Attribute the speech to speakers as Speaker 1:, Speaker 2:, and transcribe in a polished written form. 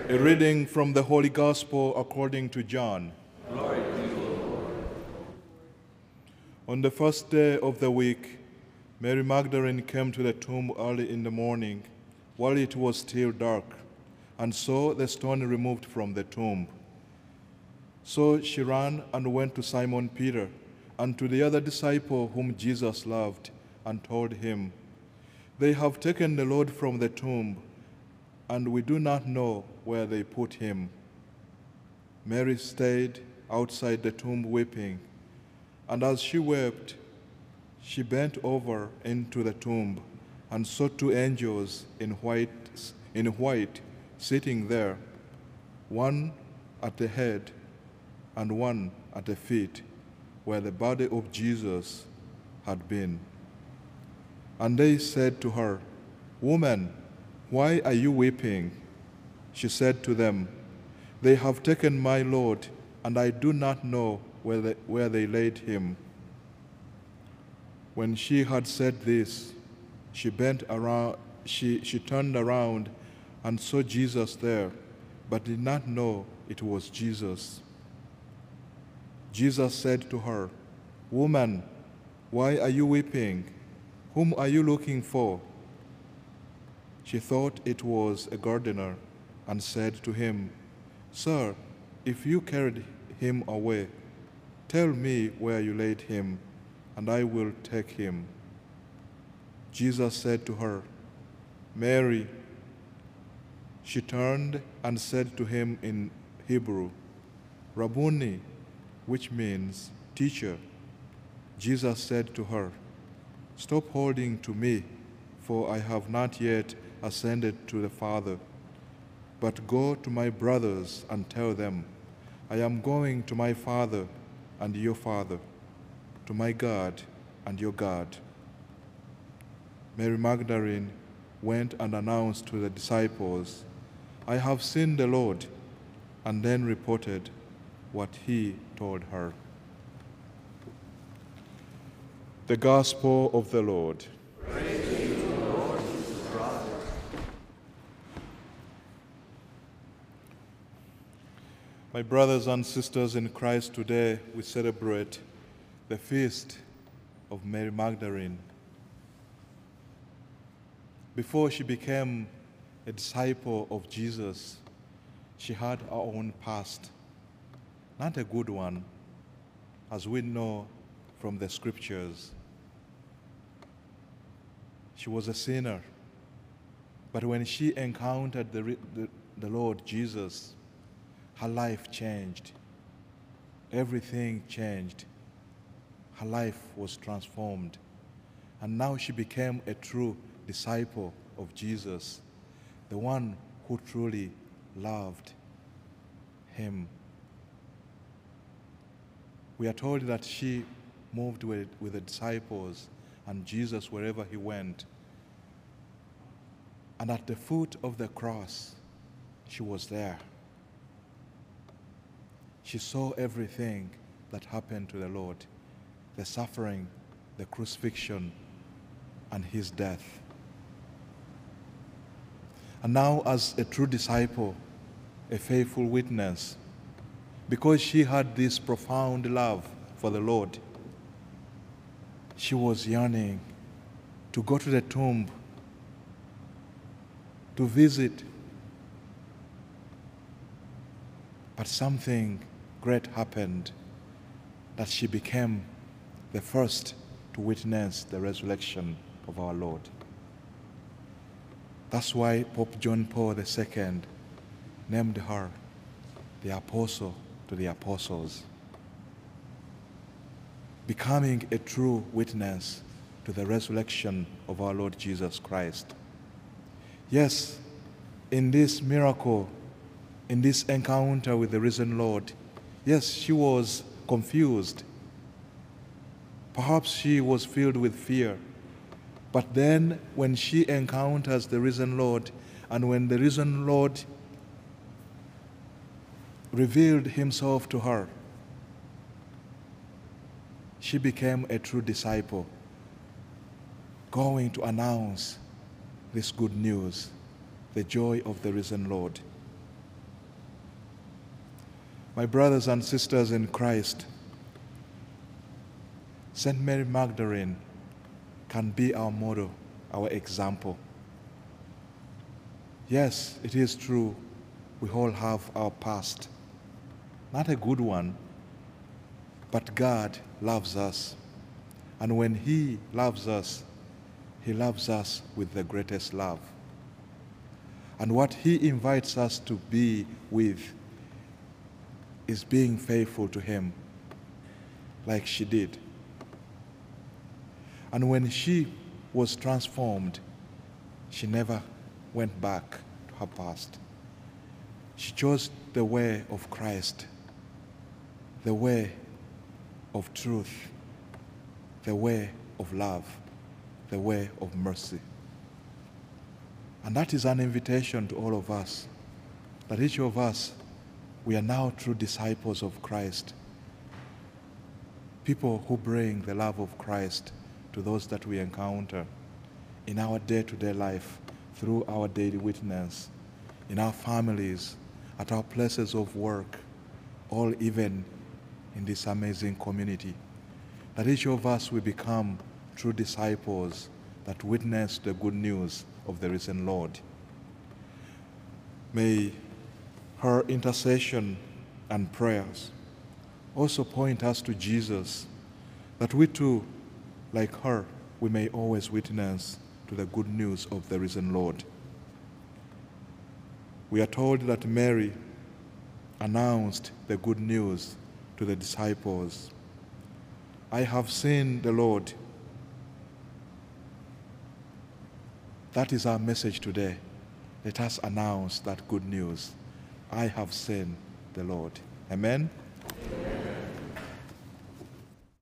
Speaker 1: A reading from the Holy Gospel according to John.
Speaker 2: Glory to you, Lord.
Speaker 1: On the first day of the week, Mary Magdalene came to the tomb early in the morning, while it was still dark, and saw the stone removed from the tomb. So she ran and went to Simon Peter and to the other disciple whom Jesus loved, and told him, "They have taken the Lord from the tomb, and we do not know where they put him." Mary stayed outside the tomb weeping, and as she wept, she bent over into the tomb and saw two angels in white sitting there, one at the head and one at the feet, where the body of Jesus had been. And they said to her, "Woman, why are you weeping?" She said to them, "They have taken my Lord, and I do not know where they laid him." When she had said this, she turned around and saw Jesus there, but did not know it was Jesus. Jesus said to her, "Woman, why are you weeping? Whom are you looking for?" She thought it was a gardener and said to him, "Sir, if you carried him away, tell me where you laid him, and I will take him." Jesus said to her, "Mary." She turned and said to him in Hebrew, "Rabboni," which means teacher. Jesus said to her, "Stop holding to me, for I have not yet ascended to the Father. But go to my brothers and tell them, I am going to my Father and your Father, to my God and your God." Mary Magdalene went and announced to the disciples, "I have seen the Lord," and then reported what he told her. The Gospel of the Lord.
Speaker 2: Praise to you, Lord Jesus Christ.
Speaker 1: My brothers and sisters in Christ, today we celebrate the feast of Mary Magdalene. Before she became a disciple of Jesus, she had her own past, not a good one, as we know from the scriptures. She was a sinner, but when she encountered the Lord Jesus, her life changed. Everything changed. Her life was transformed. And now she became a true disciple of Jesus, the one who truly loved him. We are told that she moved with the disciples and Jesus wherever he went. And at the foot of the cross, she was there. She saw everything that happened to the Lord, the suffering, the crucifixion, and his death. And now, as a true disciple, a faithful witness, because she had this profound love for the Lord, she was yearning to go to the tomb, to visit. But something great happened, that she became the first to witness the resurrection of our Lord. That's why Pope John Paul II named her the Apostle to the Apostles, becoming a true witness to the resurrection of our Lord Jesus Christ. Yes, in this miracle, in this encounter with the risen Lord, yes, she was confused. Perhaps she was filled with fear. But then when she encounters the risen Lord, and when the risen Lord revealed himself to her, she became a true disciple, going to announce this good news, the joy of the risen Lord. My brothers and sisters in Christ, St. Mary Magdalene can be our model, our example. Yes, it is true, we all have our past. Not a good one, but God loves us. And when He loves us with the greatest love. And what He invites us to be with is being faithful to Him, like she did. And when she was transformed, she never went back to her past. She chose the way of Christ, the way of truth, the way of love, the way of mercy. And that is an invitation to all of us, that each of us, we are now true disciples of Christ, people who bring the love of Christ to those that we encounter in our day-to-day life, through our daily witness, in our families, at our places of work, all even in this amazing community. That each of us will become true disciples that witness the good news of the risen Lord. May her intercession and prayers also point us to Jesus, that we too, like her, we may always witness to the good news of the risen Lord. We are told that Mary announced the good news to the disciples. I have seen the Lord. That is our message today. Let us announce that good news. I have seen the Lord. Amen.